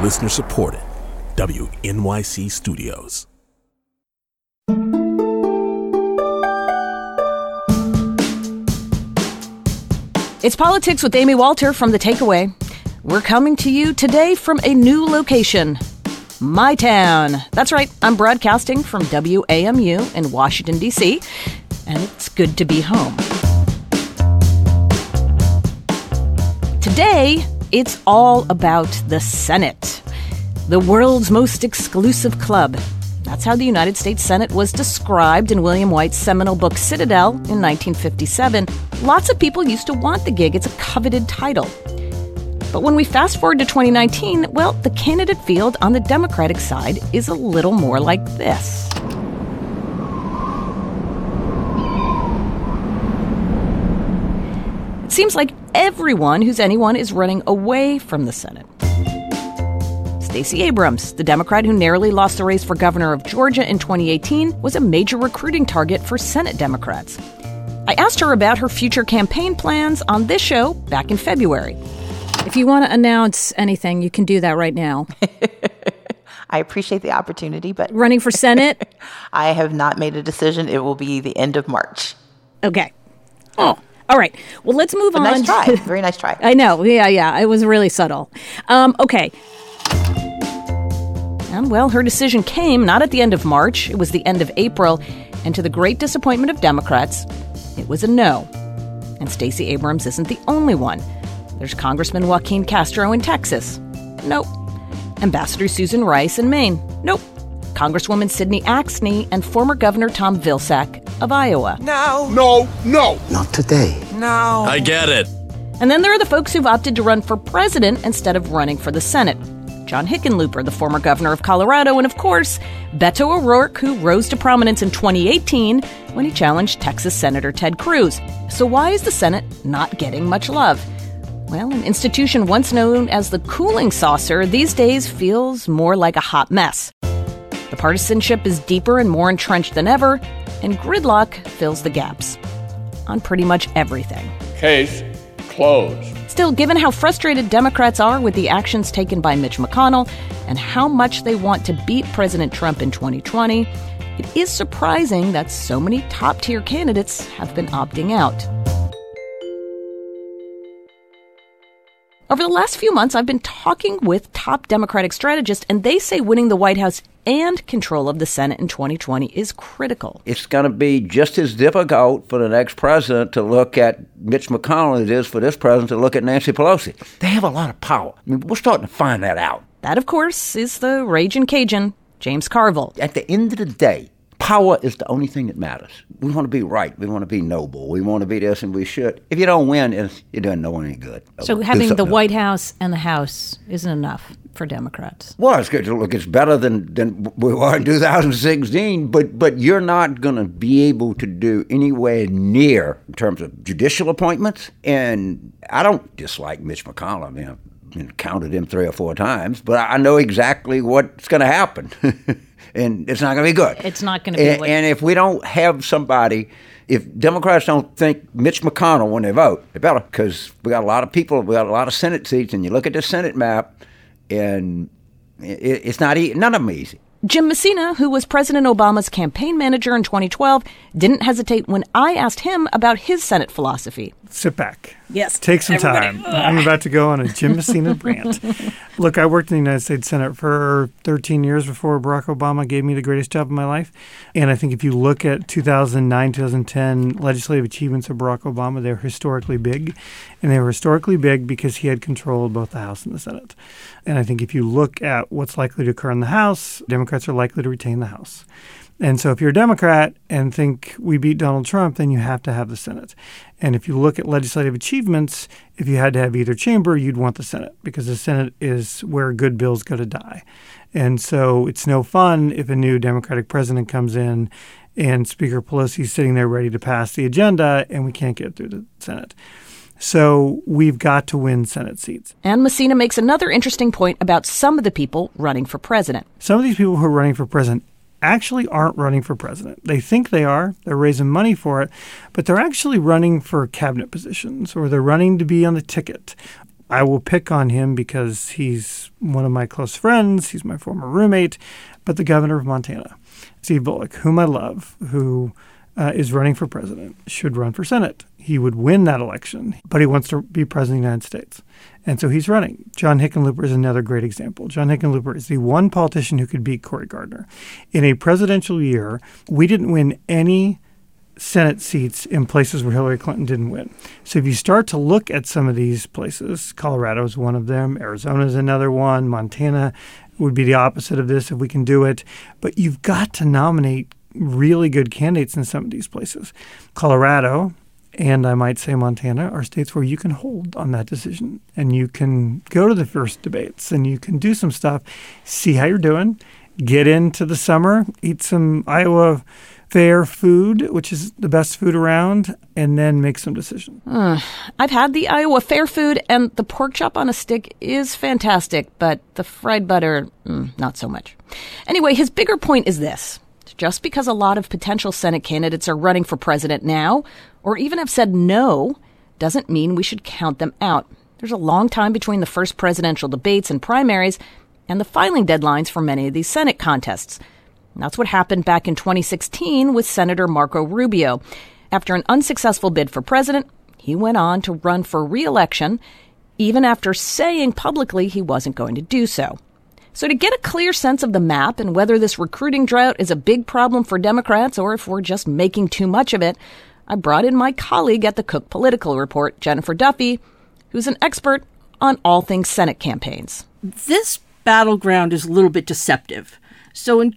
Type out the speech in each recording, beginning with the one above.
Listener supported. WNYC Studios. It's Politics with Amy Walter from The Takeaway. We're coming to you today from a new location, my town. That's right, I'm broadcasting from WAMU in Washington, D.C., and it's good to be home. Today, it's all about the Senate, the world's most exclusive club. That's how the United States Senate was described in William White's seminal book Citadel in 1957. Lots of people used to want the gig. It's a coveted title. But when we fast forward to 2019, well, the candidate field on the Democratic side is a little more like this. It seems like everyone who's anyone is running away from the Senate. Stacey Abrams, the Democrat who narrowly lost the race for governor of Georgia in 2018, was a major recruiting target for Senate Democrats. I asked her about her future campaign plans on this show back in February. If you want to announce anything, you can do that right now. I appreciate the opportunity, but... Running for Senate? I have not made a decision. It will be the end of March. Okay. Oh, all right. Well, let's move on. Nice try. Very nice try. I know. Yeah. It was really subtle. Okay. And, well, her decision came not at the end of March. It was the end of April. And to the great disappointment of Democrats, it was a no. And Stacey Abrams isn't the only one. There's Congressman Joaquin Castro in Texas. Nope. Ambassador Susan Rice in Maine. Nope. Congresswoman Sydney Axne and former Governor Tom Vilsack of Iowa. No. Not today. No. I get it. And then there are the folks who've opted to run for president instead of running for the Senate. John Hickenlooper, the former governor of Colorado, and of course, Beto O'Rourke, who rose to prominence in 2018 when he challenged Texas Senator Ted Cruz. So why is the Senate not getting much love? Well, an institution once known as the cooling saucer these days feels more like a hot mess. The partisanship is deeper and more entrenched than ever, and gridlock fills the gaps on pretty much everything. Case closed. Still, given how frustrated Democrats are with the actions taken by Mitch McConnell and how much they want to beat President Trump in 2020, it is surprising that so many top-tier candidates have been opting out. Over the last few months, I've been talking with top Democratic strategists, and they say winning the White House and control of the Senate in 2020 is critical. It's going to be just as difficult for the next president to look at Mitch McConnell as it is for this president to look at Nancy Pelosi. They have a lot of power. I mean, we're starting to find that out. That, of course, is the raging Cajun, James Carville. At the end of the day, power is the only thing that matters. We want to be right. We want to be noble. We want to be this, and we should. If you don't win, it doesn't know any good. So having the White House and the House isn't enough for Democrats? Well, it's good. Look, it's better than we were in 2016, but you're not going to be able to do anywhere near in terms of judicial appointments. And I don't dislike Mitch McConnell. I mean, I've counted him 3 or 4 times, but I know exactly what's going to happen. And it's not going to be good. It's not going to be good. And if we don't have somebody, if Democrats don't think Mitch McConnell when they vote, they better, because we got a lot of people, we got a lot of Senate seats, and you look at the Senate map, and it's not none of them easy. Jim Messina, who was President Obama's campaign manager in 2012, didn't hesitate when I asked him about his Senate philosophy. Sit back. Yes. Take some time. I'm about to go on a Jim Messina rant. Look, I worked in the United States Senate for 13 years before Barack Obama gave me the greatest job of my life. And I think if you look at 2009, 2010 legislative achievements of Barack Obama, they're historically big. And they were historically big because he had control of both the House and the Senate. And I think if you look at what's likely to occur in the House, Democrats are likely to retain the House. And so if you're a Democrat and think we beat Donald Trump, then you have to have the Senate. And if you look at legislative achievements, if you had to have either chamber, you'd want the Senate because the Senate is where good bills go to die. And so it's no fun if a new Democratic president comes in and Speaker Pelosi is sitting there ready to pass the agenda and we can't get through the Senate. So we've got to win Senate seats. And Messina makes another interesting point about some of the people running for president. Some of these people who are running for president actually aren't running for president. They think they are. They're raising money for it. But they're actually running for cabinet positions or they're running to be on the ticket. I will pick on him because he's one of my close friends. He's my former roommate. But the governor of Montana, Steve Bullock, whom I love, who is running for president, should run for Senate. He would win that election, but he wants to be president of the United States. And so he's running. John Hickenlooper is another great example. John Hickenlooper is the one politician who could beat Cory Gardner. In a presidential year, we didn't win any Senate seats in places where Hillary Clinton didn't win. So if you start to look at some of these places, Colorado is one of them, Arizona is another one, Montana would be the opposite of this if we can do it. But you've got to nominate really good candidates in some of these places. Colorado, and I might say Montana, are states where you can hold on that decision and you can go to the first debates and you can do some stuff, see how you're doing, get into the summer, eat some Iowa fair food, which is the best food around, and then make some decisions. I've had the Iowa fair food, and the pork chop on a stick is fantastic, but the fried butter, not so much. Anyway, his bigger point is this. Just because a lot of potential Senate candidates are running for president now, or even have said no, doesn't mean we should count them out. There's a long time between the first presidential debates and primaries and the filing deadlines for many of these Senate contests. And that's what happened back in 2016 with Senator Marco Rubio. After an unsuccessful bid for president, he went on to run for re-election, even after saying publicly he wasn't going to do so. So to get a clear sense of the map and whether this recruiting drought is a big problem for Democrats or if we're just making too much of it, I brought in my colleague at the Cook Political Report, Jennifer Duffy, who's an expert on all things Senate campaigns. This battleground is a little bit deceptive. So in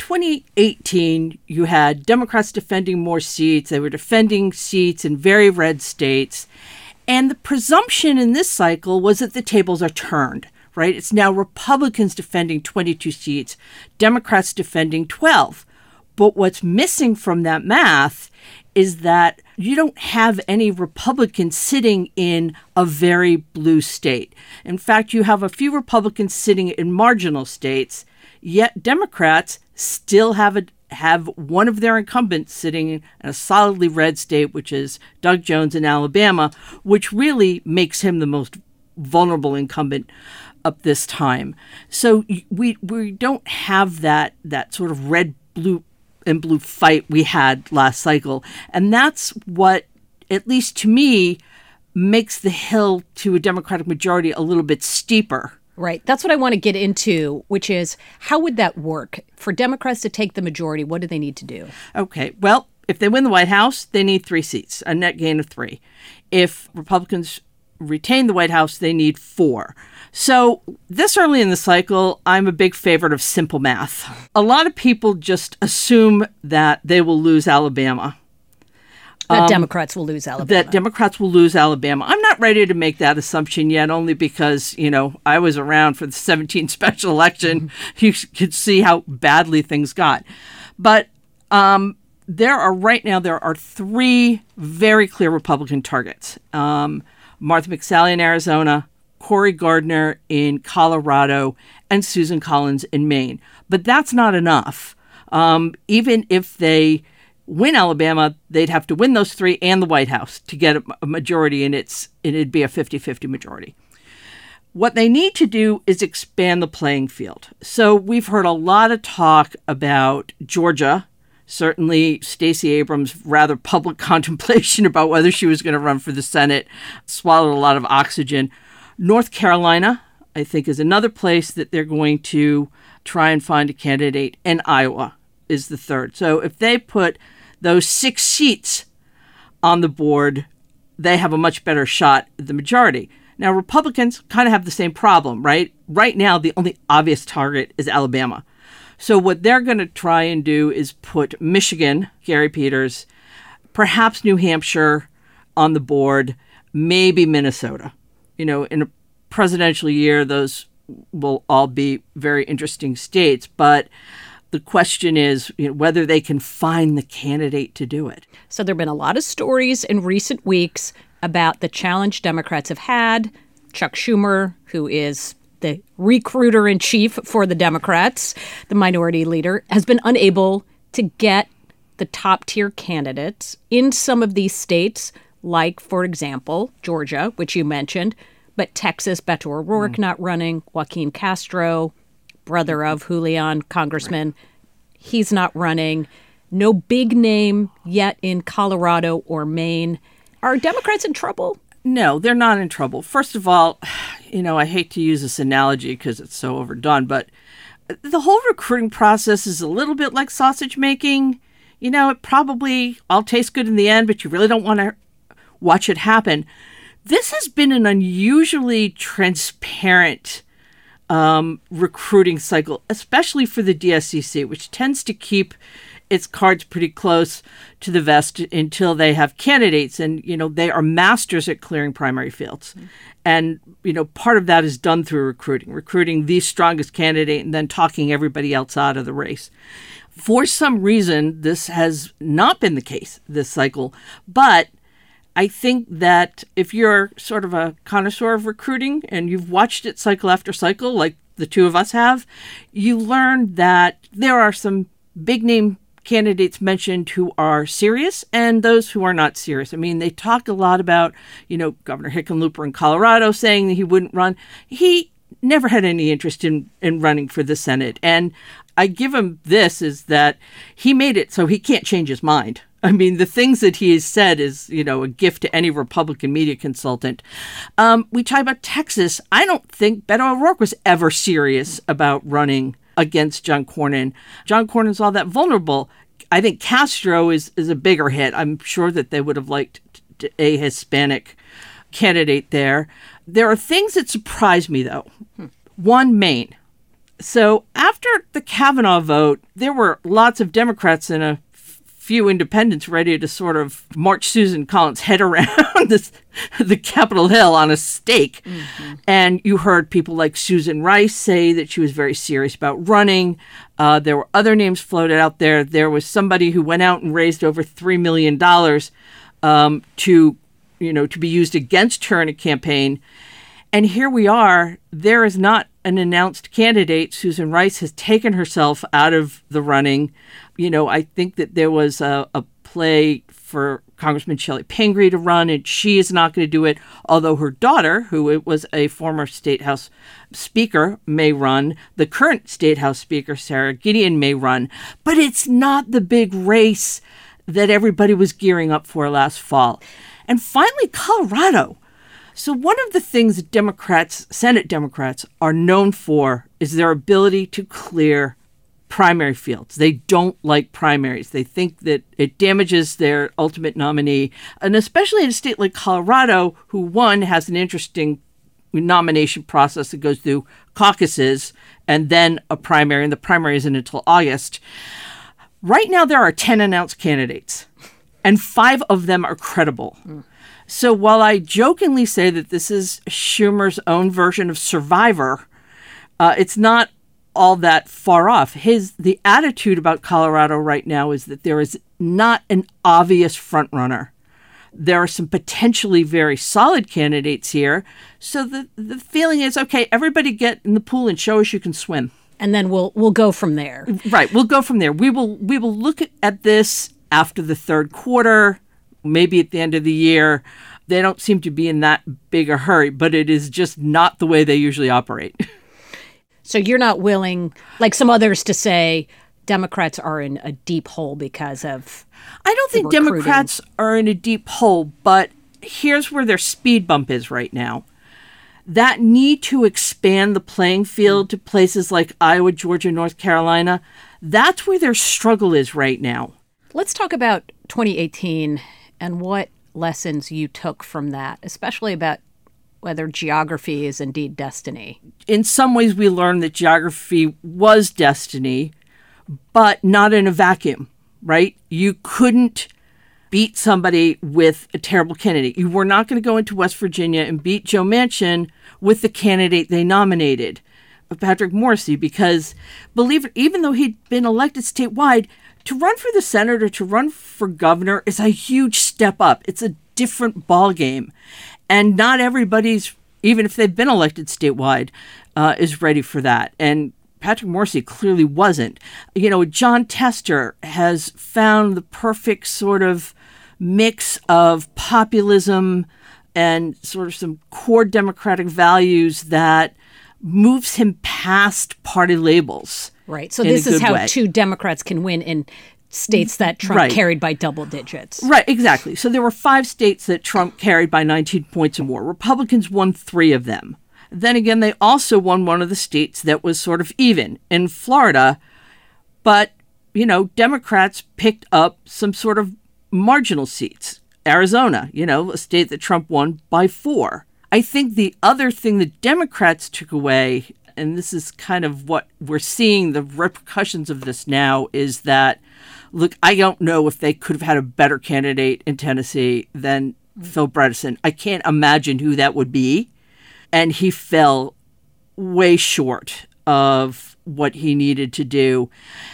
2018, you had Democrats defending more seats. They were defending seats in very red states. And the presumption in this cycle was that the tables are turned, right? It's now Republicans defending 22 seats, Democrats defending 12. But what's missing from that math is that you don't have any Republicans sitting in a very blue state. In fact, you have a few Republicans sitting in marginal states, yet Democrats still have one of their incumbents sitting in a solidly red state, which is Doug Jones in Alabama, which really makes him the most vulnerable incumbent up this time. So we don't have that sort of red, blue, and blue fight we had last cycle. And that's what, at least to me, makes the hill to a Democratic majority a little bit steeper. Right. That's what I want to get into, which is how would that work? For Democrats to take the majority, what do they need to do? Okay. Well, if they win the White House, they need 3 seats, a net gain of 3. If Republicans retain the White House, they need 4. So this early in the cycle, I'm a big favorite of simple math. A lot of people just assume that they will lose Alabama. That Democrats will lose Alabama. I'm not ready to make that assumption yet, only because, I was around for the 2017 special election. You could see how badly things got. But there are 3 very clear Republican targets. Martha McSally in Arizona, Cory Gardner in Colorado, and Susan Collins in Maine. But that's not enough. Even if they win Alabama, they'd have to win those 3 and the White House to get a majority, and it'd be a 50-50 majority. What they need to do is expand the playing field. So we've heard a lot of talk about Georgia. Certainly, Stacey Abrams' rather public contemplation about whether she was going to run for the Senate swallowed a lot of oxygen. North Carolina, I think, is another place that they're going to try and find a candidate, and Iowa is the third. So if they put those 6 seats on the board, they have a much better shot at the majority. Now, Republicans kind of have the same problem, right? Right now, the only obvious target is Alabama. So what they're going to try and do is put Michigan, Gary Peters, perhaps New Hampshire on the board, maybe Minnesota. In a presidential year, those will all be very interesting states, but the question is whether they can find the candidate to do it. So there have been a lot of stories in recent weeks about the challenge Democrats have had. Chuck Schumer, who is the recruiter-in-chief for the Democrats, the minority leader, has been unable to get the top-tier candidates in some of these states, like, for example, Georgia, which you mentioned, But Texas, Beto O'Rourke not running, Joaquin Castro, brother of Julian, congressman, he's not running. No big name yet in Colorado or Maine. Are Democrats in trouble? No, they're not in trouble. First of all, I hate to use this analogy because it's so overdone, but the whole recruiting process is a little bit like sausage making. It probably all tastes good in the end, but you really don't want to watch it happen. This has been an unusually transparent recruiting cycle, especially for the DSCC, which tends to keep its cards pretty close to the vest until they have candidates. And, they are masters at clearing primary fields. Mm-hmm. And, part of that is done through recruiting the strongest candidate and then talking everybody else out of the race. For some reason, this has not been the case this cycle. But I think that if you're sort of a connoisseur of recruiting and you've watched it cycle after cycle, like the two of us have, you learn that there are some big name candidates mentioned who are serious and those who are not serious. I mean, they talk a lot about, Governor Hickenlooper in Colorado saying that he wouldn't run. He never had any interest in running for the Senate. And I give him this is that he made it so he can't change his mind. I mean, the things that he has said is, a gift to any Republican media consultant. We talk about Texas. I don't think Beto O'Rourke was ever serious about running against John Cornyn. John Cornyn's all that vulnerable. I think Castro is a bigger hit. I'm sure that they would have liked a Hispanic candidate there. There are things that surprise me, though. One, Maine. So after the Kavanaugh vote, there were lots of Democrats and a few independents ready to sort of march Susan Collins' head around the Capitol Hill on a stake. Mm-hmm. And you heard people like Susan Rice say that she was very serious about running. There were other names floated out there. There was somebody who went out and raised over $3 million to be used against her in a campaign. And here we are. There is not an announced candidate. Susan Rice has taken herself out of the running. I think that there was a play for Congressman Shelley Pingree to run, and she is not going to do it, although her daughter, who was a former State House Speaker, may run. The current State House Speaker, Sarah Gideon, may run. But it's not the big race that everybody was gearing up for last fall. And finally, Colorado. So one of the things that Democrats, Senate Democrats, are known for is their ability to clear primary fields. They don't like primaries. They think that it damages their ultimate nominee. And especially in a state like Colorado, who, one, has an interesting nomination process that goes through caucuses and then a primary, and the primary isn't until August. Right now, there are 10 announced candidates, and 5 of them are credible. So while I jokingly say that this is Schumer's own version of Survivor, it's not all that far off. The attitude about Colorado right now is that there is not an obvious frontrunner. There are some potentially very solid candidates here. So the feeling is, okay, everybody get in the pool and show us you can swim. And then we'll go from there. Right, we'll go from there. We will look at this after the third quarter, maybe at the end of the year. They don't seem to be in that big a hurry, but it is just not the way they usually operate. So you're not willing, like some others, to say Democrats are in a deep hole because of I don't think recruiting. Democrats are in a deep hole, but here's where their speed bump is right now. That need to expand the playing field to places like Iowa, Georgia, North Carolina, that's where their struggle is right now. Let's talk about 2018 and what lessons you took from that, especially about whether geography is indeed destiny. In some ways, we learned that geography was destiny, but not in a vacuum, right? You couldn't beat somebody with a terrible candidate. You were not going to go into West Virginia and beat Joe Manchin with the candidate they nominated, Patrick Morrisey, because believe it, even though he'd been elected statewide, to run for the Senate or to run for governor is a huge step up. It's a different ballgame. And not everybody's, even if they've been elected statewide, is ready for that. And Patrick Morrisey clearly wasn't. John Tester has found the perfect sort of mix of populism and sort of some core democratic values that moves him past party labels. Right. So this is how two Democrats can win in states that Trump carried by double digits. Right, exactly. So there were 5 states that Trump carried by 19 points or more. Republicans won 3 of them. Then again, they also won one of the states that was sort of even in Florida. But, Democrats picked up some sort of marginal seats. Arizona, a state that Trump won by 4. I think the other thing the Democrats took away, and this is kind of what we're seeing the repercussions of this now, is that, look, I don't know if they could have had a better candidate in Tennessee than Phil Bredesen. I can't imagine who that would be. And he fell way short of what he needed to do.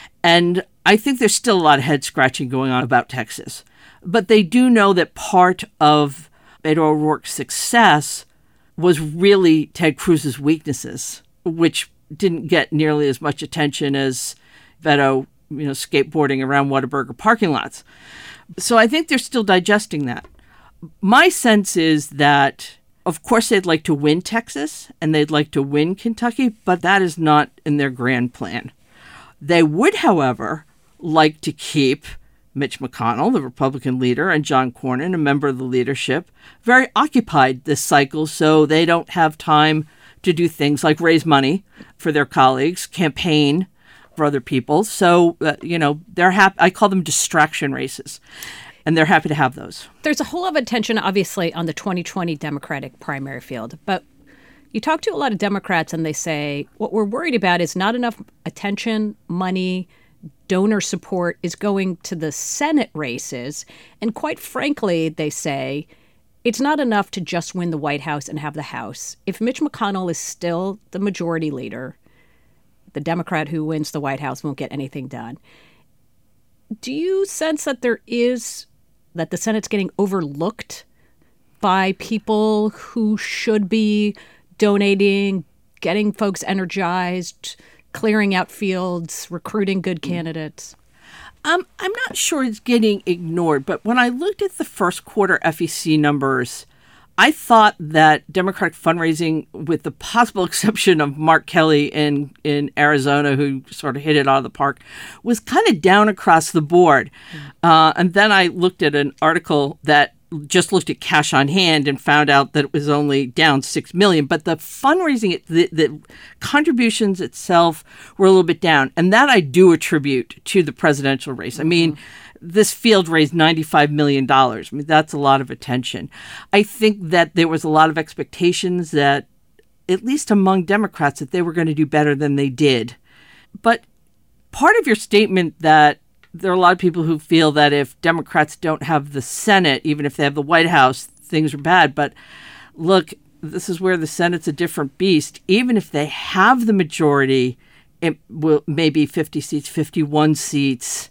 And I think there's still a lot of head scratching going on about Texas. But they do know that part of Beto O'Rourke's success was really Ted Cruz's weaknesses, which didn't get nearly as much attention as Beto, skateboarding around Whataburger parking lots. So I think they're still digesting that. My sense is that, of course, they'd like to win Texas and they'd like to win Kentucky, but that is not in their grand plan. They would, however, like to keep Mitch McConnell, the Republican leader, and John Cornyn, a member of the leadership, very occupied this cycle so they don't have time to do things like raise money for their colleagues, campaign for other people. So, they're happy. I call them distraction races, and they're happy to have those. There's a whole lot of attention, obviously, on the 2020 Democratic primary field. But you talk to a lot of Democrats, and they say, what we're worried about is not enough attention, money, donor support is going to the Senate races. And quite frankly, they say, it's not enough to just win the White House and have the House. If Mitch McConnell is still the majority leader, the Democrat who wins the White House won't get anything done. Do you sense that that the Senate's getting overlooked by people who should be donating, getting folks energized, clearing out fields, recruiting good candidates? I'm not sure it's getting ignored, but when I looked at the first quarter FEC numbers, I thought that Democratic fundraising, with the possible exception of Mark Kelly in Arizona, who sort of hit it out of the park, was kind of down across the board. And then I looked at an article that just looked at cash on hand and found out that it was only down $6 million. But the fundraising, the contributions itself were a little bit down. And that I do attribute to the presidential race. I mean, this field raised $95 million. I mean, that's a lot of attention. I think that there was a lot of expectations that, at least among Democrats, that they were going to do better than they did. But part of your statement that there are a lot of people who feel that if Democrats don't have the Senate, even if they have the White House, things are bad. But look, this is where the Senate's a different beast. Even if they have the majority, it will maybe 50 seats, 51 seats.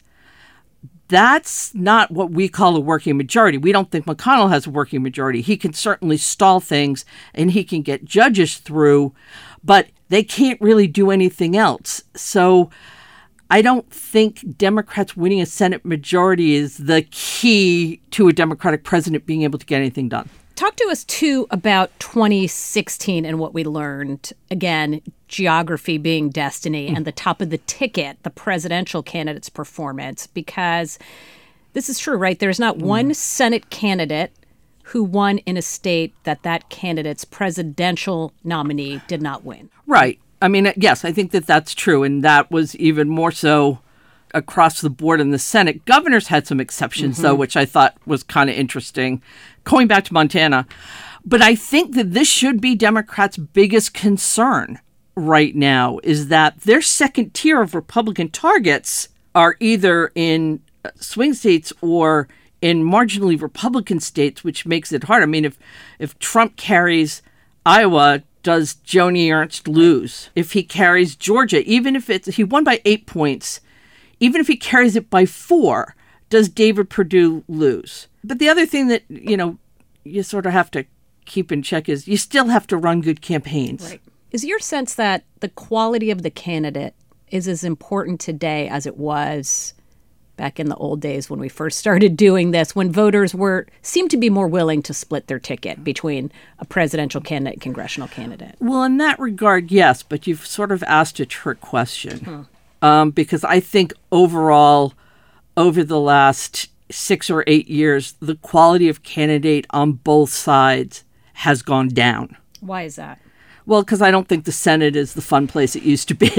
That's not what we call a working majority. We don't think McConnell has a working majority. He can certainly stall things and he can get judges through, but they can't really do anything else. So I don't think Democrats winning a Senate majority is the key to a Democratic president being able to get anything done. Talk to us, too, about 2016 and what we learned. Again, geography being destiny and the top of the ticket, the presidential candidate's performance, because this is true, right? There's not one Senate candidate who won in a state that candidate's presidential nominee did not win. Right. I mean, yes, I think that that's true. And that was even more so across the board in the Senate. Governors had some exceptions, though, which I thought was kind of interesting, going back to Montana. But I think that this should be Democrats' biggest concern right now, is that their second tier of Republican targets are either in swing states or in marginally Republican states, which makes it hard. I mean, if Trump carries Iowa, does Joni Ernst lose? If he carries Georgia, even if he won by 8 points, even if he carries it by 4, does David Perdue lose? But the other thing that, you sort of have to keep in check is you still have to run good campaigns. Right. Is your sense that the quality of the candidate is as important today as it was back in the old days when we first started doing this, when voters seemed to be more willing to split their ticket between a presidential candidate and congressional candidate. Well, in that regard, yes, but you've sort of asked a trick question. Because I think overall, over the last 6 or 8 years, the quality of candidate on both sides has gone down. Why is that? Well, because I don't think the Senate is the fun place it used to be.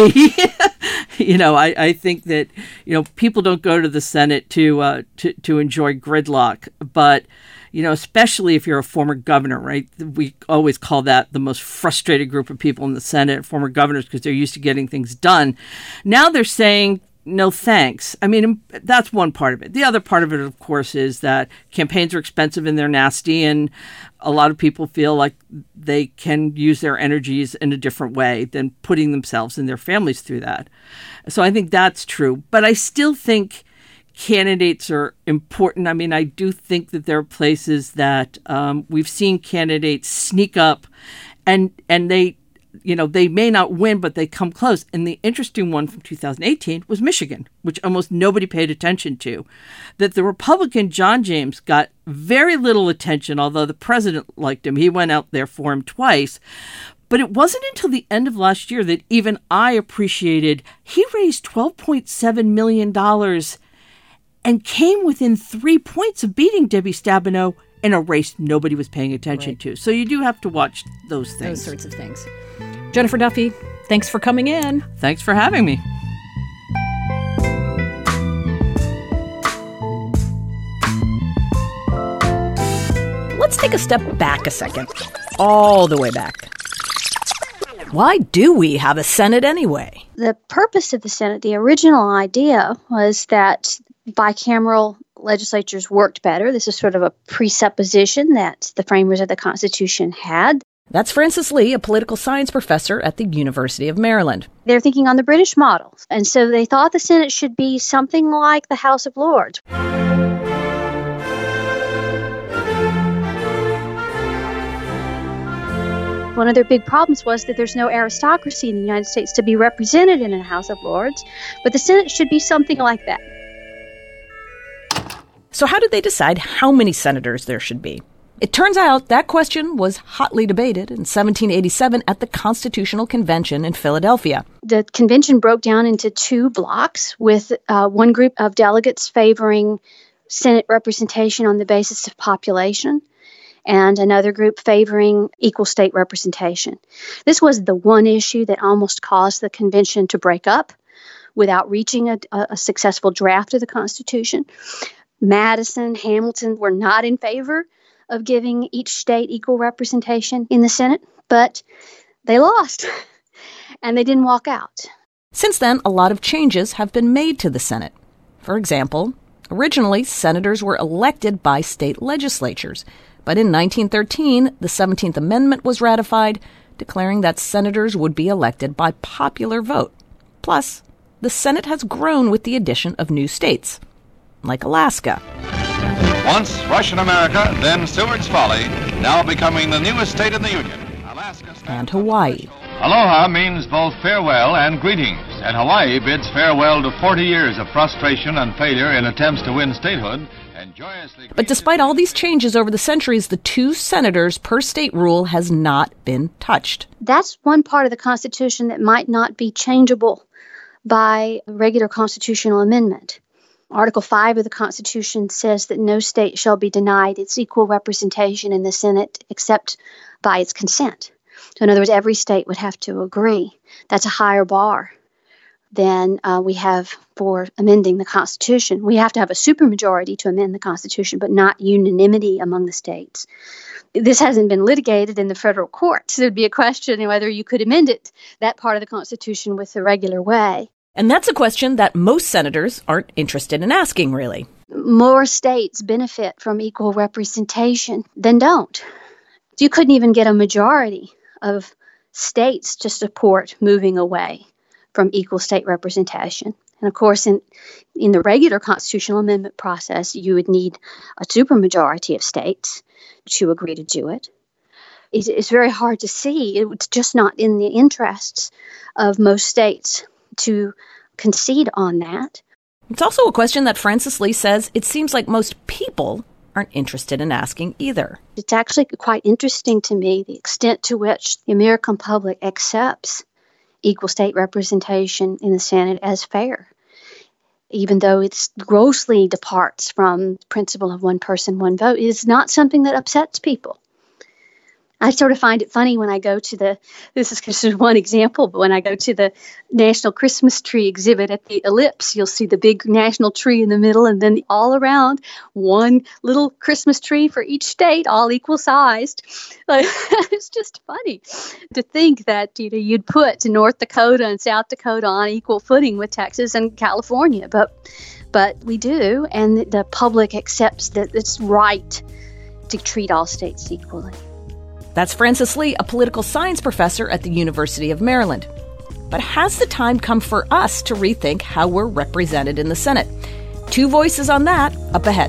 I think that, people don't go to the Senate to enjoy gridlock. But, especially if you're a former governor, right? We always call that the most frustrated group of people in the Senate, former governors, because they're used to getting things done. Now they're saying, no thanks. I mean, that's one part of it. The other part of it, of course, is that campaigns are expensive and they're nasty, and a lot of people feel like they can use their energies in a different way than putting themselves and their families through that. So I think that's true. But I still think candidates are important. I mean, I do think that there are places that we've seen candidates sneak up and they may not win, but they come close. And the interesting one from 2018 was Michigan, which almost nobody paid attention to. That the Republican John James got very little attention, although the president liked him. He went out there for him twice. But it wasn't until the end of last year that even I appreciated he raised $12.7 million and came within 3 points of beating Debbie Stabenow in a race nobody was paying attention to. So you do have to watch those things. Those sorts of things. Jennifer Duffy, thanks for coming in. Thanks for having me. Let's take a step back a second. All the way back. Why do we have a Senate anyway? The purpose of the Senate, the original idea was that bicameral legislatures worked better. This is sort of a presupposition that the framers of the Constitution had. That's Frances Lee, a political science professor at the University of Maryland. They're thinking on the British model. And so they thought the Senate should be something like the House of Lords. One of their big problems was that there's no aristocracy in the United States to be represented in a House of Lords, but the Senate should be something like that. So how did they decide how many senators there should be? It turns out that question was hotly debated in 1787 at the Constitutional Convention in Philadelphia. The convention broke down into two blocks, with one group of delegates favoring Senate representation on the basis of population, and another group favoring equal state representation. This was the one issue that almost caused the convention to break up without reaching a successful draft of the Constitution. Madison, Hamilton were not in favor of giving each state equal representation in the Senate, but they lost, and they didn't walk out. Since then, a lot of changes have been made to the Senate. For example, originally, senators were elected by state legislatures, but in 1913, the 17th Amendment was ratified, declaring that senators would be elected by popular vote. Plus, the Senate has grown with the addition of new states, like Alaska. Once Russian America, then Seward's Folly, now becoming the newest state in the Union. Alaska and Hawaii. Aloha means both farewell and greetings, and Hawaii bids farewell to 40 years of frustration and failure in attempts to win statehood. And joyously. But despite all these changes over the centuries, the 2 senators per state rule has not been touched. That's one part of the Constitution that might not be changeable by regular constitutional amendment. Article 5 of the Constitution says that no state shall be denied its equal representation in the Senate except by its consent. So in other words, every state would have to agree. That's a higher bar than we have for amending the Constitution. We have to have a supermajority to amend the Constitution, but not unanimity among the states. This hasn't been litigated in the federal courts. There'd be a question whether you could amend that part of the Constitution with the regular way. And that's a question that most senators aren't interested in asking, really. More states benefit from equal representation than don't. You couldn't even get a majority of states to support moving away from equal state representation. And of course, in the regular constitutional amendment process, you would need a supermajority of states to agree to do it. It's very hard to see. It's just not in the interests of most states to concede on that. It's also a question that Frances Lee says it seems like most people aren't interested in asking either. It's actually quite interesting to me the extent to which the American public accepts equal state representation in the Senate as fair, even though it grossly departs from the principle of one person, one vote. It is not something that upsets people. I sort of find it funny when I go to this is just one example, but when I go to the National Christmas Tree exhibit at the Ellipse, you'll see the big national tree in the middle, and then all around, one little Christmas tree for each state, all equal sized. It's just funny to think that you'd put North Dakota and South Dakota on equal footing with Texas and California, but we do, and the public accepts that it's right to treat all states equally. That's Frances Lee, a political science professor at the University of Maryland. But has the time come for us to rethink how we're represented in the Senate? 2 voices on that up ahead.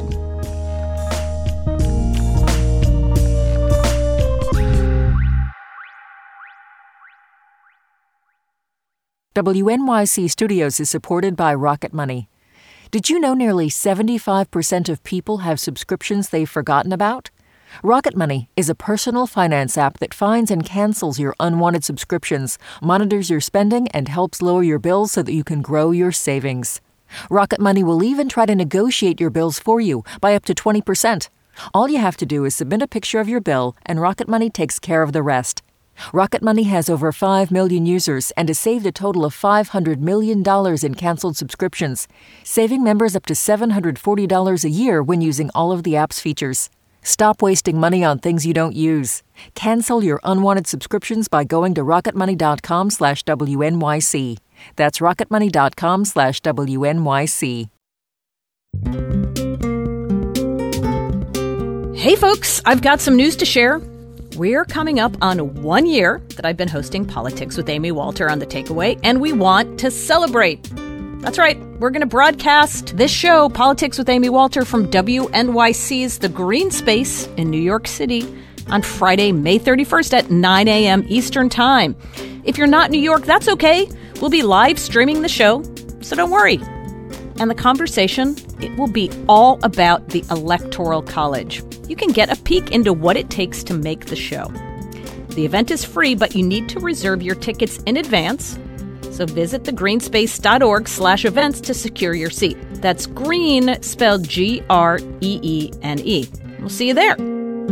WNYC Studios is supported by Rocket Money. Did you know nearly 75% of people have subscriptions they've forgotten about? Rocket Money is a personal finance app that finds and cancels your unwanted subscriptions, monitors your spending, and helps lower your bills so that you can grow your savings. Rocket Money will even try to negotiate your bills for you by up to 20%. All you have to do is submit a picture of your bill, and Rocket Money takes care of the rest. Rocket Money has over 5 million users and has saved a total of $500 million in canceled subscriptions, saving members up to $740 a year when using all of the app's features. Stop wasting money on things you don't use. Cancel your unwanted subscriptions by going to rocketmoney.com/WNYC. That's rocketmoney.com/WNYC. Hey folks, I've got some news to share. We're coming up on 1 year that I've been hosting Politics with Amy Walter on The Takeaway, and we want to celebrate. That's right, we're going to broadcast this show, Politics with Amy Walter, from WNYC's The Green Space in New York City on Friday, May 31st at 9 a.m. Eastern Time. If you're not in New York, that's okay. We'll be live streaming the show, so don't worry. And the conversation, it will be all about the Electoral College. You can get a peek into what it takes to make the show. The event is free, but you need to reserve your tickets in advance. So visit thegreenspace.org/events to secure your seat. That's green, spelled Greene. We'll see you there.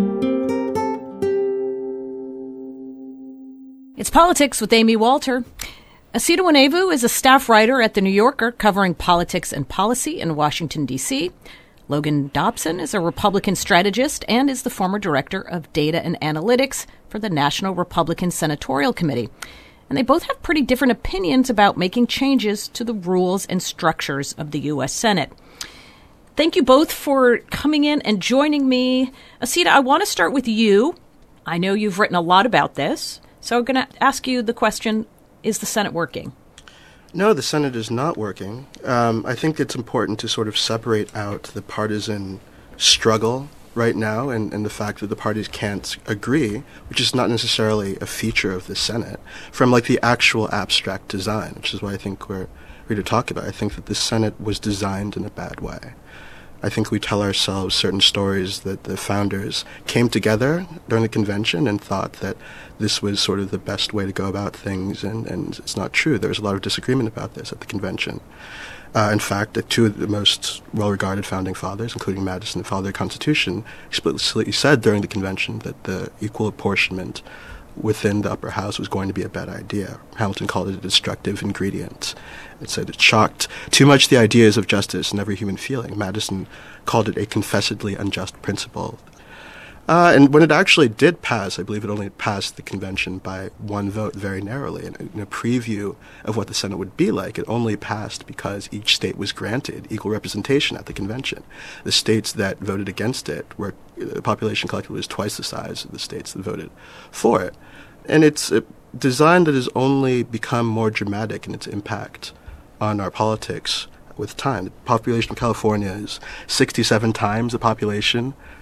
It's Politics with Amy Walter. Asita Wanevu is a staff writer at The New Yorker covering politics and policy in Washington, D.C. Logan Dobson is a Republican strategist and is the former director of data and analytics for the National Republican Senatorial Committee. And they both have pretty different opinions about making changes to the rules and structures of the U.S. Senate. Thank you both for coming in and joining me. Asita, I want to start with you. I know you've written a lot about this, so I'm going to ask you the question, is the Senate working? No, the Senate is not working. I think it's important to sort of separate out the partisan struggle right now and the fact that the parties can't agree, which is not necessarily a feature of the Senate, from like the actual abstract design, which is what I think we're here to talk about. I think that the Senate was designed in a bad way. I think we tell ourselves certain stories that the founders came together during the convention and thought that this was sort of the best way to go about things, and it's not true. There was a lot of disagreement about this at the convention. In fact, 2 of the most well-regarded founding fathers, including Madison, the father of the Constitution, explicitly said during the convention that the equal apportionment within the upper house was going to be a bad idea. Hamilton called it a destructive ingredient. It said it shocked too much the ideas of justice and every human feeling. Madison called it a confessedly unjust principle. And when it actually did pass, I believe it only passed the convention by 1 vote very narrowly. And in a preview of what the Senate would be like, it only passed because each state was granted equal representation at the convention. The states that voted against it, were the population collectively was twice the size of the states that voted for it. And it's a design that has only become more dramatic in its impact on our politics with time. The population of California is 67 times the population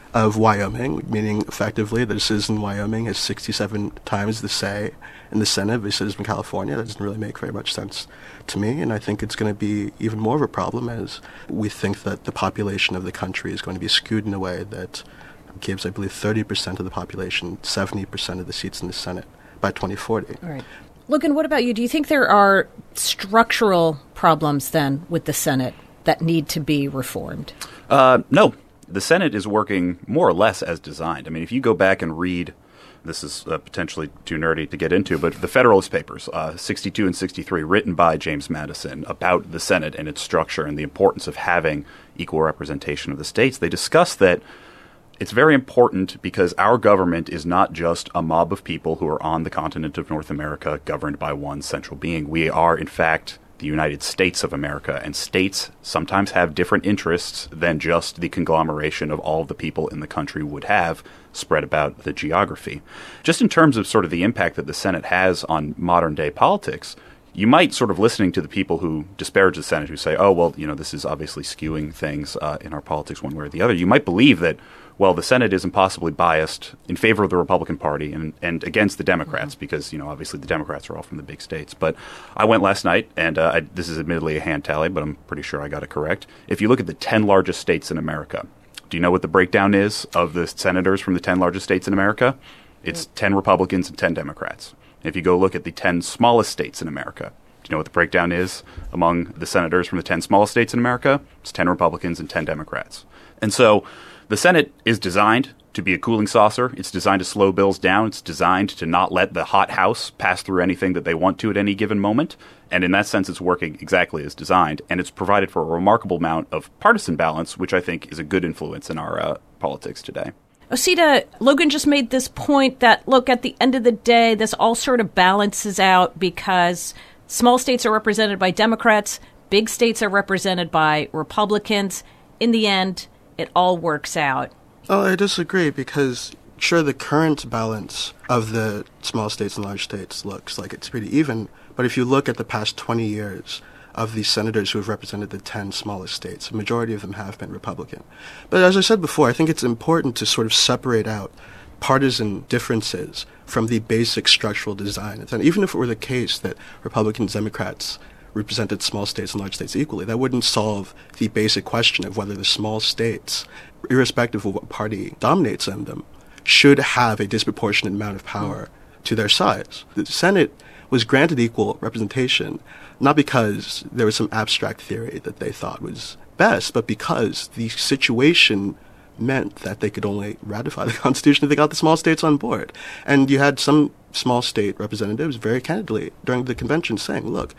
of Wyoming, meaning effectively that a citizen in Wyoming has 67 times the say in the Senate of a citizen in California. That doesn't really make very much sense to me, and I think it's going to be even more of a problem as we think that the population of the country is going to be skewed in a way that gives, I believe, 30% of the population 70% of the seats in the Senate by 2040. All right. Logan, what about you? Do you think there are structural problems then with the Senate that need to be reformed? No. The Senate is working more or less as designed. I mean, if you go back and read, this is potentially too nerdy to get into, but the Federalist Papers, 62 and 63, written by James Madison about the Senate and its structure and the importance of having equal representation of the states, they discuss that it's very important because our government is not just a mob of people who are on the continent of North America governed by one central being. We are, in fact, the United States of America, and states sometimes have different interests than just the conglomeration of all of the people in the country would have spread about the geography. Just in terms of sort of the impact that the Senate has on modern day politics, you might sort of listening to the people who disparage the Senate who say, oh, well, this is obviously skewing things in our politics one way or the other. You might believe that, well, the Senate is impossibly biased in favor of the Republican Party and against the Democrats because, obviously the Democrats are all from the big states. But I went last night, and this is admittedly a hand tally, but I'm pretty sure I got it correct. If you look at the 10 largest states in America, do you know what the breakdown is of the senators from the 10 largest states in America? It's 10 Republicans and 10 Democrats. If you go look at the 10 smallest states in America, do you know what the breakdown is among the senators from the 10 smallest states in America? It's 10 Republicans and 10 Democrats. And so the Senate is designed to be a cooling saucer. It's designed to slow bills down. It's designed to not let the hot house pass through anything that they want to at any given moment. And in that sense, it's working exactly as designed. And it's provided for a remarkable amount of partisan balance, which I think is a good influence in our politics today. Osita, Logan just made this point that, look, at the end of the day, this all sort of balances out because small states are represented by Democrats, big states are represented by Republicans. In the end, it all works out. Oh, I disagree because, sure, the current balance of the small states and large states looks like it's pretty even, but if you look at the past 20 years of the senators who have represented the 10 smallest states, a majority of them have been Republican. But as I said before, I think it's important to sort of separate out partisan differences from the basic structural design. And even if it were the case that Republicans, Democrats represented small states and large states equally, that wouldn't solve the basic question of whether the small states, irrespective of what party dominates in them, should have a disproportionate amount of power to their size. The Senate was granted equal representation, not because there was some abstract theory that they thought was best, but because the situation meant that they could only ratify the Constitution if they got the small states on board. And you had some small state representatives very candidly during the convention saying, look,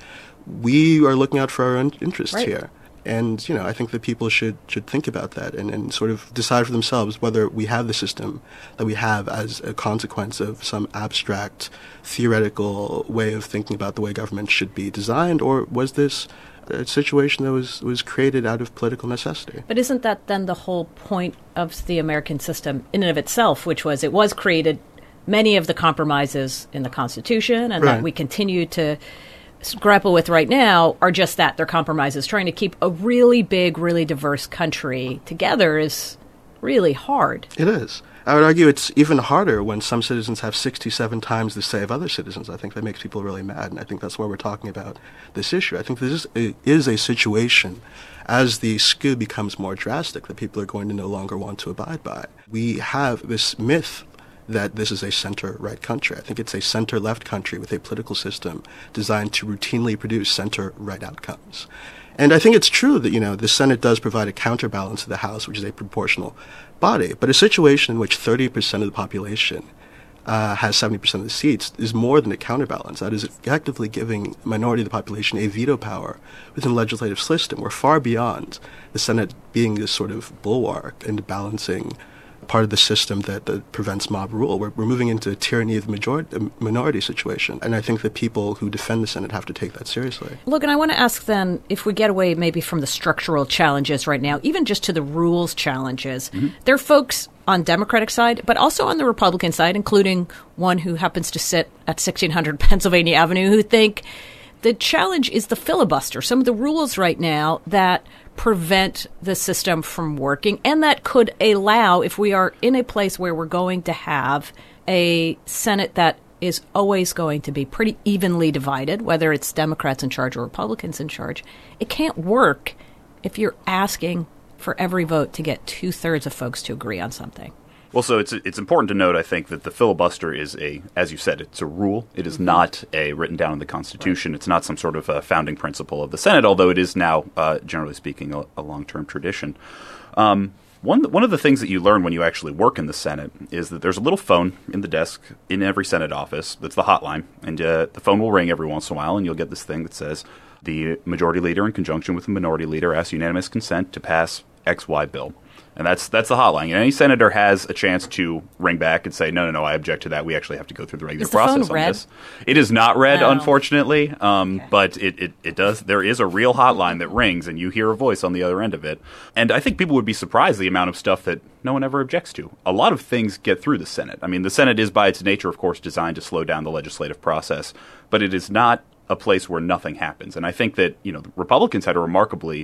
we are looking out for our own interests here. And, I think that people should think about that and sort of decide for themselves whether we have the system that we have as a consequence of some abstract, theoretical way of thinking about the way government should be designed, or was this a situation that was created out of political necessity? But isn't that then the whole point of the American system in and of itself, which was it was created, many of the compromises in the Constitution, and that we continue to grapple with right now are just that. They're compromises. Trying to keep a really big, really diverse country together is really hard. It is. I would argue it's even harder when some citizens have 67 times the say of other citizens. I think that makes people really mad, and I think that's why we're talking about this issue. I think this is a situation, as the skew becomes more drastic, that people are going to no longer want to abide by. We have this myth that this is a center-right country. I think it's a center-left country with a political system designed to routinely produce center-right outcomes. And I think it's true that, the Senate does provide a counterbalance to the House, which is a proportional body. But a situation in which 30% of the population has 70% of the seats is more than a counterbalance. That is effectively giving a minority of the population a veto power within the legislative system. We're far beyond the Senate being this sort of bulwark and balancing part of the system that prevents mob rule. We're moving into a tyranny of the minority situation. And I think that people who defend the Senate have to take that seriously. Look, and I want to ask then, if we get away maybe from the structural challenges right now, even just to the rules challenges, there are folks on Democratic side, but also on the Republican side, including one who happens to sit at 1600 Pennsylvania Avenue, who think The challenge is the filibuster, some of the rules right now that prevent the system from working and that could allow, if we are in a place where we're going to have a Senate that is always going to be pretty evenly divided, whether it's Democrats in charge or Republicans in charge, it can't work if you're asking for every vote to get 2/3 of folks to agree on something. Well, so it's important to note, I think, that the filibuster is as you said, it's a rule. It is not written down in the Constitution. Right. It's not some sort of a founding principle of the Senate, although it is now, generally speaking, a long-term tradition. One of the things that you learn when you actually work in the Senate is that there's a little phone in the desk in every Senate office that's the hotline, and the phone will ring every once in a while, and you'll get this thing that says, the majority leader in conjunction with the minority leader asks unanimous consent to pass XY bill. And that's the hotline. And any senator has a chance to ring back and say, no, I object to that. We actually have to go through the regular process on this. It is not red, unfortunately, but it does. There is a real hotline that rings, and you hear a voice on the other end of it. And I think people would be surprised the amount of stuff that no one ever objects to. A lot of things get through the Senate. I mean, the Senate is, by its nature, of course, designed to slow down the legislative process, but it is not a place where nothing happens. And I think that, the Republicans had a remarkably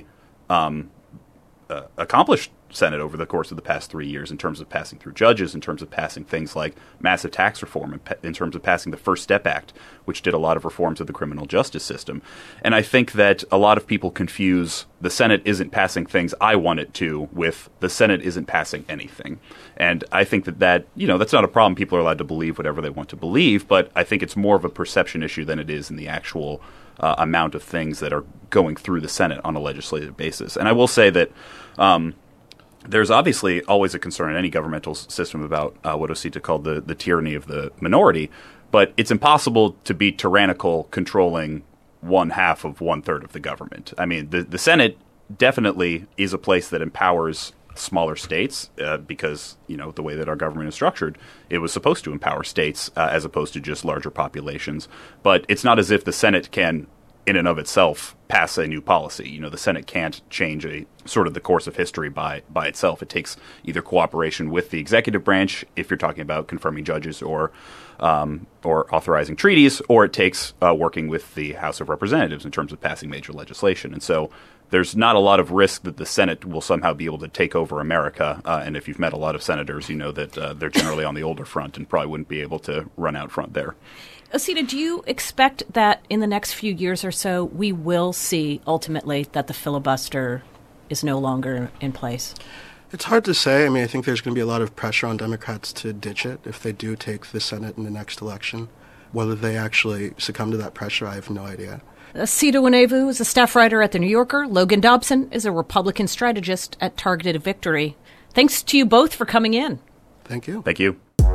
accomplished Senate over the course of the past 3 years in terms of passing through judges, in terms of passing things like massive tax reform, in terms of passing the First Step Act, which did a lot of reforms of the criminal justice system. And I think that a lot of people confuse the Senate isn't passing things I want it to with the Senate isn't passing anything. And I think that that's not a problem. People are allowed to believe whatever they want to believe, but I think it's more of a perception issue than it is in the actual amount of things that are going through the Senate on a legislative basis. And I will say that there's obviously always a concern in any governmental system about what Osita called the tyranny of the minority, but it's impossible to be tyrannical controlling 1/2 of 1/3 of the government. I mean, the Senate definitely is a place that empowers smaller states because, the way that our government is structured, it was supposed to empower states as opposed to just larger populations. But it's not as if the Senate can, in and of itself, pass a new policy. The Senate can't change the course of history by itself. It takes either cooperation with the executive branch, if you're talking about confirming judges or authorizing treaties, or it takes working with the House of Representatives in terms of passing major legislation. And so there's not a lot of risk that the Senate will somehow be able to take over America. And if you've met a lot of senators, you know that they're generally on the older front and probably wouldn't be able to run out front there. Osita, do you expect that in the next few years or so we will see ultimately that the filibuster is no longer in place? It's hard to say. I mean, I think there's going to be a lot of pressure on Democrats to ditch it if they do take the Senate in the next election. Whether they actually succumb to that pressure, I have no idea. Osita Nwanevu is a staff writer at The New Yorker. Logan Dobson is a Republican strategist at Targeted Victory. Thanks to you both for coming in. Thank you. Thank you.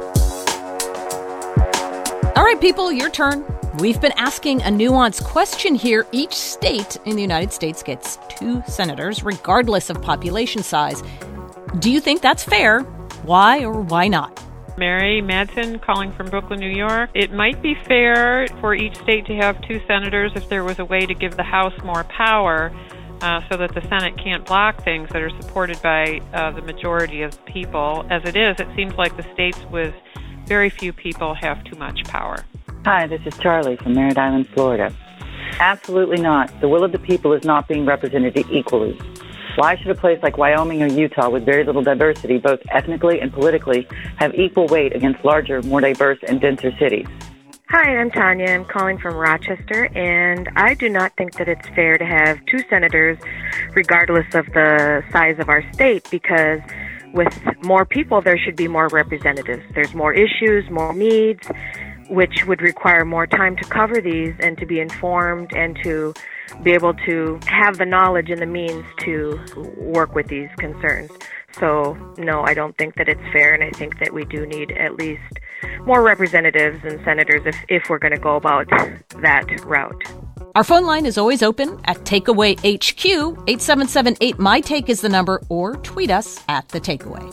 All right, people, your turn. We've been asking a nuanced question here. Each state in the United States gets 2 senators, regardless of population size. Do you think that's fair? Why or why not? Mary Madsen calling from Brooklyn, New York. It might be fair for each state to have 2 senators if there was a way to give the House more power so that the Senate can't block things that are supported by the majority of people. As it is, it seems like the states with very few people have too much power. Hi, this is Charlie from Merritt Island, Florida. Absolutely not. The will of the people is not being represented equally. Why should a place like Wyoming or Utah with very little diversity, both ethnically and politically, have equal weight against larger, more diverse and denser cities? Hi, I'm Tanya. I'm calling from Rochester, and I do not think that it's fair to have 2 senators regardless of the size of our state, because with more people, there should be more representatives. There's more issues, more needs, which would require more time to cover these and to be informed and to be able to have the knowledge and the means to work with these concerns. So, no, I don't think that it's fair, and I think that we do need at least more representatives and senators if we're going to go about that route. Our phone line is always open at Takeaway HQ. 877-8MyTake is the number, or tweet us at The Takeaway.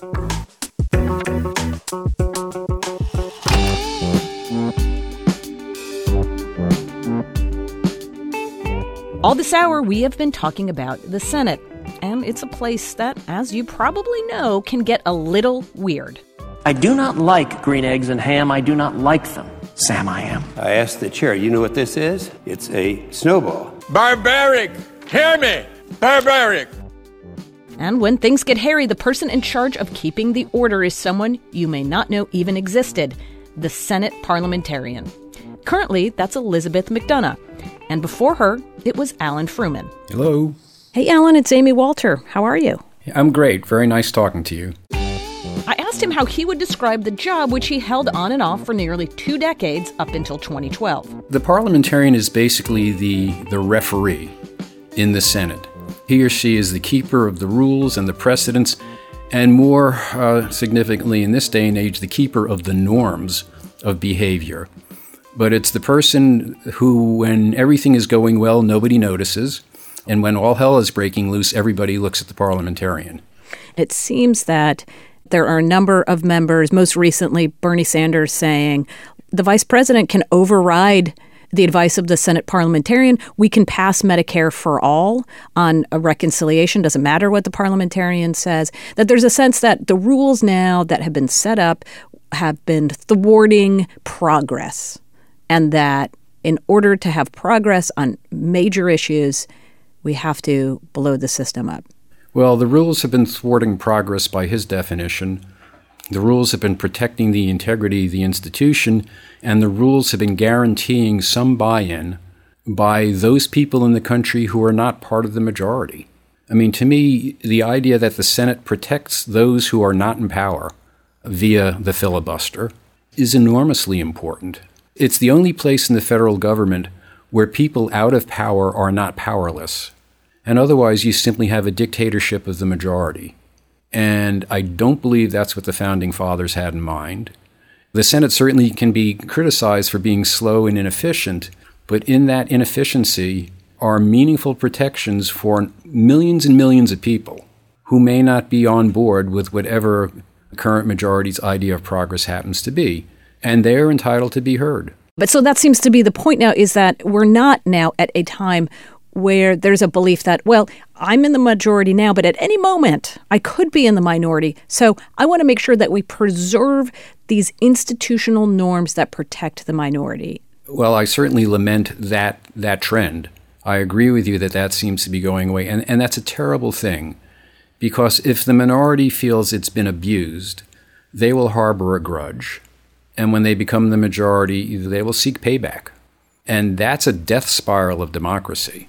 All this hour, we have been talking about the Senate, and it's a place that, as you probably know, can get a little weird. I do not like green eggs and ham. I do not like them. Sam, I am. I asked the chair, you know what this is? It's a snowball. Barbaric! Hear me! Barbaric! And when things get hairy, the person in charge of keeping the order is someone you may not know even existed, the Senate parliamentarian. Currently, that's Elizabeth McDonough. And before her, it was Alan Frumin. Hello. Hey, Alan, it's Amy Walter. How are you? I'm great. Very nice talking to you. I asked him how he would describe the job which he held on and off for nearly 2 decades up until 2012. The parliamentarian is basically the referee in the Senate. He or she is the keeper of the rules and the precedents, and more significantly in this day and age, the keeper of the norms of behavior. But it's the person who, when everything is going well, nobody notices, and when all hell is breaking loose, everybody looks at the parliamentarian. It seems that there are a number of members, most recently Bernie Sanders, saying the vice president can override the advice of the Senate parliamentarian. We can pass Medicare for all on a reconciliation. Doesn't matter what the parliamentarian says. That there's a sense that the rules now that have been set up have been thwarting progress, and that in order to have progress on major issues, we have to blow the system up. Well, the rules have been thwarting progress by his definition. The rules have been protecting the integrity of the institution, and the rules have been guaranteeing some buy-in by those people in the country who are not part of the majority. I mean, to me, the idea that the Senate protects those who are not in power via the filibuster is enormously important. It's the only place in the federal government where people out of power are not powerless, and otherwise you simply have a dictatorship of the majority. And I don't believe that's what the Founding Fathers had in mind. The Senate certainly can be criticized for being slow and inefficient, but in that inefficiency are meaningful protections for millions and millions of people who may not be on board with whatever current majority's idea of progress happens to be. And they're entitled to be heard. But so that seems to be the point now, is that we're not now at a time where there's a belief that, well, I'm in the majority now, but at any moment I could be in the minority. So I want to make sure that we preserve these institutional norms that protect the minority. Well, I certainly lament that trend. I agree with you that seems to be going away. And that's a terrible thing, because if the minority feels it's been abused, they will harbor a grudge. And when they become the majority, they will seek payback. And that's a death spiral of democracy.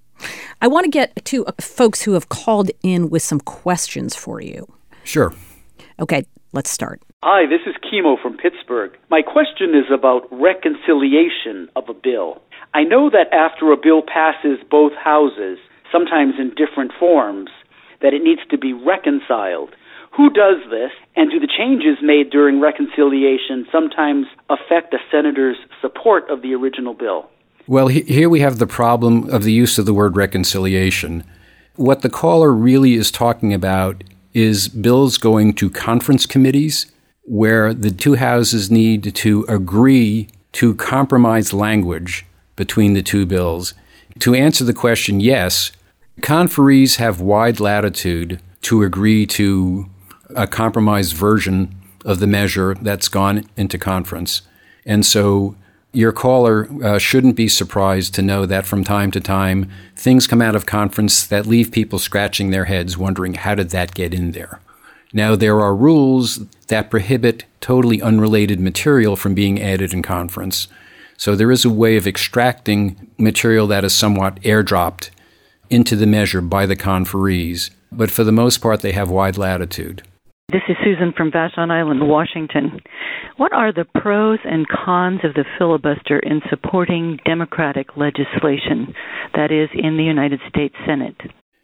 I want to get to folks who have called in with some questions for you. Sure. Okay, let's start. Hi, this is Kimo from Pittsburgh. My question is about reconciliation of a bill. I know that after a bill passes both houses, sometimes in different forms, that it needs to be reconciled. Who does this, and do the changes made during reconciliation sometimes affect a senator's support of the original bill? Well, here we have the problem of the use of the word reconciliation. What the caller really is talking about is bills going to conference committees where the two houses need to agree to compromise language between the two bills. To answer the question, yes, conferees have wide latitude to agree to a compromised version of the measure that's gone into conference. And so your caller shouldn't be surprised to know that from time to time, things come out of conference that leave people scratching their heads wondering, how did that get in there? Now, there are rules that prohibit totally unrelated material from being added in conference. So there is a way of extracting material that is somewhat airdropped into the measure by the conferees. But for the most part, they have wide latitude. This is Susan from Vashon Island, Washington. What are the pros and cons of the filibuster in supporting Democratic legislation, that is, in the United States Senate?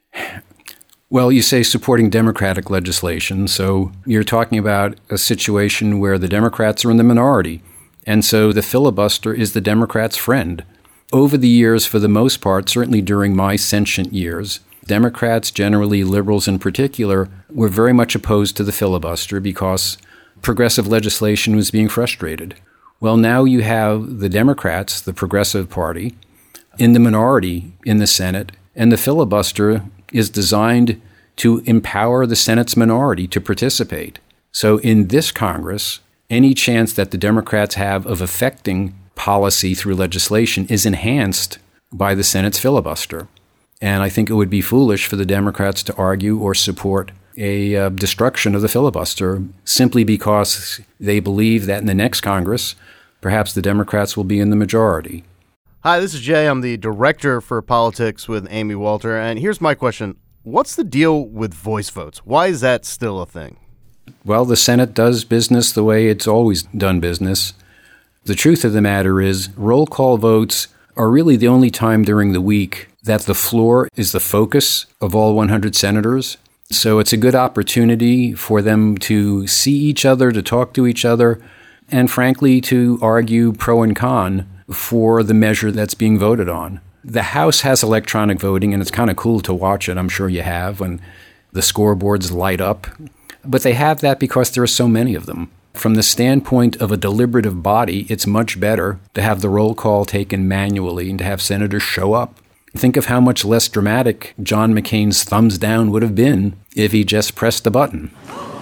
Well, you say supporting Democratic legislation, so you're talking about a situation where the Democrats are in the minority, and so the filibuster is the Democrats' friend. Over the years, for the most part, certainly during my sentient years, Democrats, generally liberals in particular, were very much opposed to the filibuster because progressive legislation was being frustrated. Well, now you have the Democrats, the Progressive Party, in the minority in the Senate, and the filibuster is designed to empower the Senate's minority to participate. So in this Congress, any chance that the Democrats have of affecting policy through legislation is enhanced by the Senate's filibuster. And I think it would be foolish for the Democrats to argue or support a destruction of the filibuster simply because they believe that in the next Congress, perhaps the Democrats will be in the majority. Hi, this is Jay. I'm the director for politics with Amy Walter. And here's my question. What's the deal with voice votes? Why is that still a thing? Well, the Senate does business the way it's always done business. The truth of the matter is roll call votes are really the only time during the week that the floor is the focus of all 100 senators. So it's a good opportunity for them to see each other, to talk to each other, and frankly, to argue pro and con for the measure that's being voted on. The House has electronic voting, and it's kind of cool to watch it. I'm sure you have, when the scoreboards light up. But they have that because there are so many of them. From the standpoint of a deliberative body, it's much better to have the roll call taken manually and to have senators show up. Think of how much less dramatic John McCain's thumbs down would have been if he just pressed the button.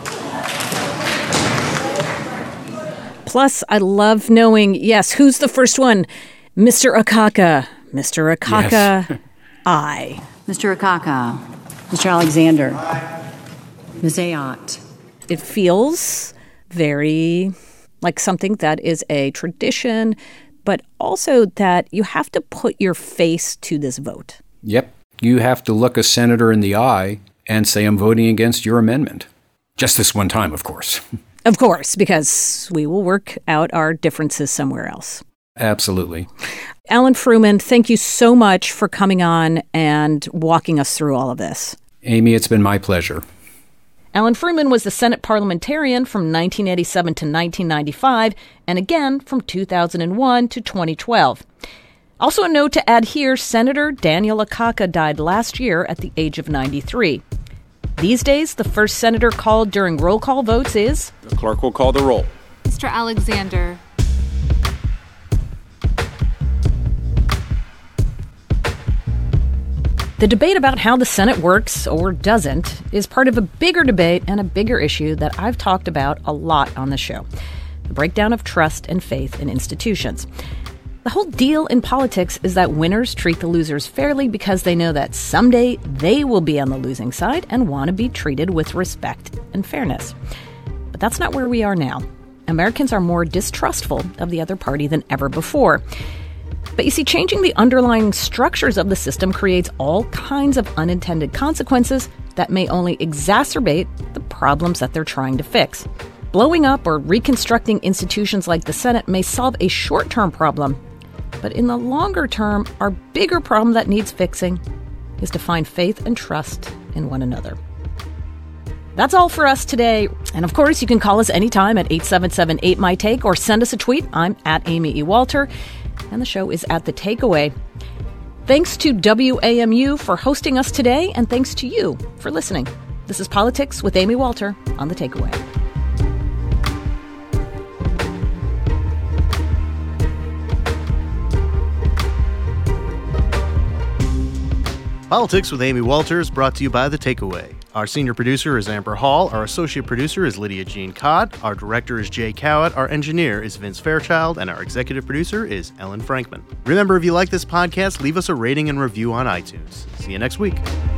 Plus, I love knowing, yes, who's the first one? Mr. Akaka. Mr. Akaka, yes. Aye. Mr. Akaka. Mr. Alexander. Ms. Ayotte. It feels very like something that is a tradition, but also that you have to put your face to this vote. Yep. You have to look a senator in the eye and say, I'm voting against your amendment. Just this one time, of course. Of course, because we will work out our differences somewhere else. Absolutely. Alan Frumin, thank you so much for coming on and walking us through all of this. Amy, it's been my pleasure. Alan Frumin was the Senate parliamentarian from 1987 to 1995, and again from 2001 to 2012. Also a note to add here, Senator Daniel Akaka died last year at the age of 93. These days, the first senator called during roll call votes is... The clerk will call the roll. Mr. Alexander. The debate about how the Senate works or doesn't is part of a bigger debate and a bigger issue that I've talked about a lot on the show. The breakdown of trust and faith in institutions. The whole deal in politics is that winners treat the losers fairly because they know that someday they will be on the losing side and want to be treated with respect and fairness. But that's not where we are now. Americans are more distrustful of the other party than ever before. But you see, changing the underlying structures of the system creates all kinds of unintended consequences that may only exacerbate the problems that they're trying to fix. Blowing up or reconstructing institutions like the Senate may solve a short-term problem, but in the longer term, our bigger problem that needs fixing is to find faith and trust in one another. That's all for us today. And of course, you can call us anytime at 877-8MY-TAKE or send us a tweet. I'm at Amy E. Walter, and the show is at The Takeaway. Thanks to WAMU for hosting us today, and thanks to you for listening. This is Politics with Amy Walter on The Takeaway. Politics with Amy Walter is brought to you by The Takeaway. Our senior producer is Amber Hall. Our associate producer is Lydia Jean Codd. Our director is Jay Cowett. Our engineer is Vince Fairchild. And our executive producer is Ellen Frankman. Remember, if you like this podcast, leave us a rating and review on iTunes. See you next week.